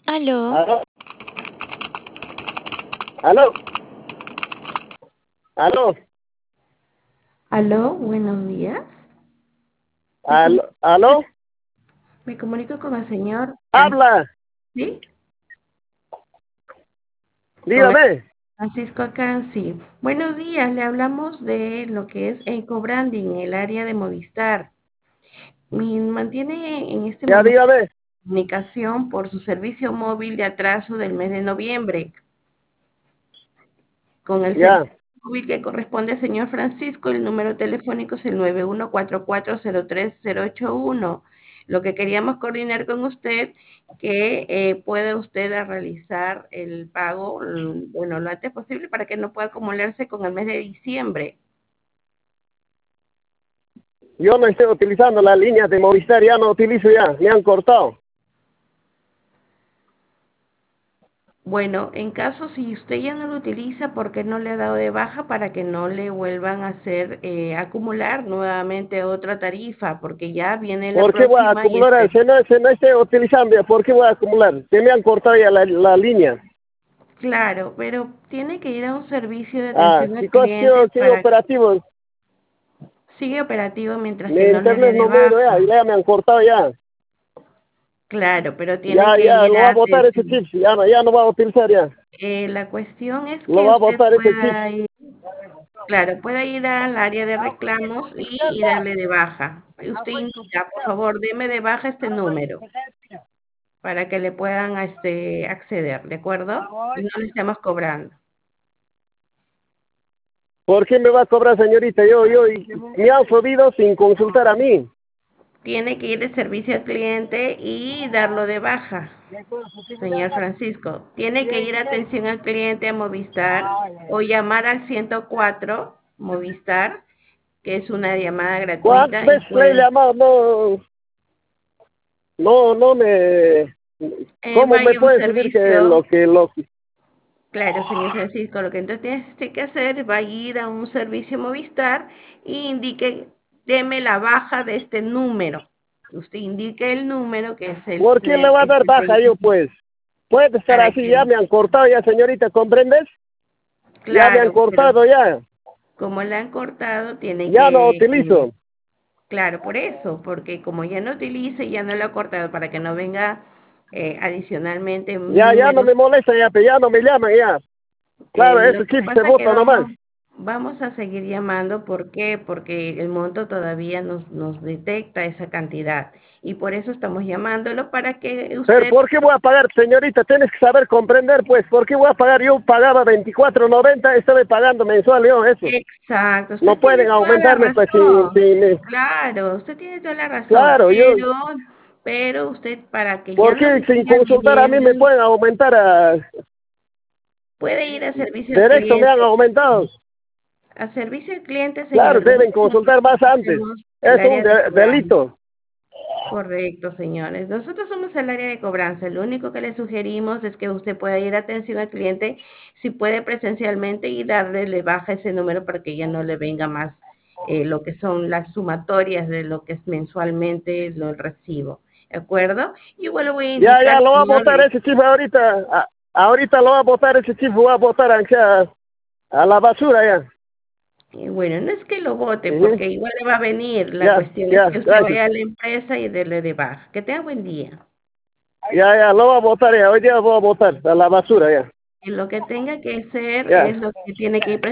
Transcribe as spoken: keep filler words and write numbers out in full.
Aló, ¿Aló? ¿Aló? ¿Aló? Aló, buenos días. Me ¿Aló? comunico, ¿Aló? me comunico con el señor Francisco, Habla, ¿sí? Con el dígame. Francisco Cansi. Buenos días, le hablamos de lo que es Ecobranding, el área de Movistar. Mi- mantiene en este Ya momento dígame. comunicación por su servicio móvil de atraso del mes de noviembre. Con el servicio Ya. móvil que corresponde al señor Francisco, el número telefónico es el nueve uno cuatro cuatro cero tres cero ocho uno. Lo que queríamos coordinar con usted, que eh, pueda usted a realizar el pago, mm, bueno, lo antes posible para que no pueda acumularse con el mes de diciembre. Yo no estoy utilizando la línea de Movistar, ya no utilizo ya, me han cortado. Bueno, en caso si usted ya no lo utiliza, ¿por qué no le ha dado de baja para que no le vuelvan a hacer eh, acumular nuevamente otra tarifa? Porque ya viene la ¿Por qué voy a próxima y acumular? este. Si no, si no estoy utilizando, ya, ¿por qué voy a acumular? Se me han cortado ya la, la línea. Claro, pero tiene que ir a un servicio de Ah, atención al chicos, cliente sigo, sigo para operativo. sigue operativo mientras Mi que no le dé internet de no me ya, baja. ya me han cortado ya. Claro, pero tiene Ya, que ya, ir lo va a a botar ese atención. chip, ya no, ya no va a utilizar ya. Eh, la cuestión es Lo que va a usted botar ese chip. pueda ir, claro, pueda ir al área de reclamos y, y darle de baja. Usted indica, por favor, deme de baja este número para que le puedan este, acceder, ¿de acuerdo? Y no le estemos cobrando. ¿Por qué me va a cobrar, señorita? Yo, yo, me han subido sin consultar a mí. Tiene que ir de servicio al cliente y darlo de baja. Señor Francisco, tiene que ir a atención al cliente a Movistar o llamar al ciento cuatro Movistar, que es una llamada ¿Cuántas gratuita y veces le he puede, llamado? No, no, no me... eh, ¿Cómo me vaya a un puede subir que lo servicio, que lo que... claro, señor Francisco, lo que entonces tiene usted que hacer va a ir a un servicio Movistar y indique, deme la baja de este número. Usted indique el número que es el, ¿Por qué le va a dar este baja yo, veinticinco, pues? Puede estar para así, que, ya me han cortado ya, señorita, ¿comprendes? Ya me han claro, pero cortado ya, como le han cortado, tiene ya no que, utilizo. claro, por eso, porque como ya no utilice, ya no lo ha cortado para que no venga eh, adicionalmente Ya, ya no números. me molesta ya, pero ya no me llaman ya. Eh, Claro, lo ese que chip se pasa que bota nomás. vamos, vamos a seguir llamando, ¿por qué? Porque el monto todavía nos, nos detecta esa cantidad y por eso estamos llamándolo para que Pero usted, ¿por qué voy a pagar, señorita? Tienes que saber comprender, pues. ¿Por qué voy a pagar? Yo pagaba veinticuatro noventa, estoy pagando mensual yo eso. exacto, No usted tiene pueden toda la aumentarme, pues, sin, razón, sin, claro, usted tiene toda la razón, claro, yo, pero, pero usted para que ya ¿por no qué le sin siga consultar a mí me viniendo, pueden aumentar a, puede ir a servicio al directo me han cliente. aumentado? A servicio al cliente, Claro, señor, deben nosotros somos, consultar más antes. somos el Es un área de de- cobranza. delito. Correcto, señores. Nosotros somos el área de cobranza. Lo único que le sugerimos es que usted pueda ir a atención al cliente, si puede presencialmente, y darle le baja ese número para que ya no le venga más eh, lo que son las sumatorias de lo que es mensualmente lo el recibo. ¿De acuerdo? Igual le voy a Ya, indicar, ya, lo va a señor, votar ese chip ahorita. a- ahorita lo va a votar ese chip, voy a votar a, a la basura ya. eh, bueno, no es que lo vote, Ujú. porque igual le va a venir. La Ya, cuestión es ya, que usted gracias. vaya a la empresa y dele de baja. Que tenga buen día. Ya, ya, lo va a votar ya. Hoy día voy a votar a la basura ya. Y lo que tenga que hacer Ya. es lo que tiene que ir